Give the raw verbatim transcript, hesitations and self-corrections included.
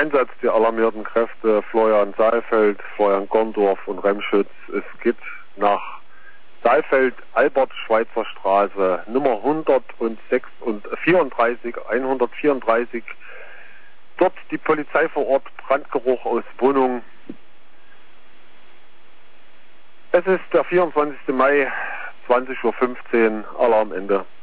Einsatz der alarmierten Kräfte Florian Saalfeld, Florian Gondorf und Remschütz. Es geht nach Saalfeld, Albert-Schweitzer Straße, Nummer hundertvierunddreißig, hundertvierunddreißig. Dort die Polizei vor Ort, Brandgeruch aus Wohnung. Es ist der vierundzwanzigste Mai, zwanzig Uhr fünfzehn, Alarmende.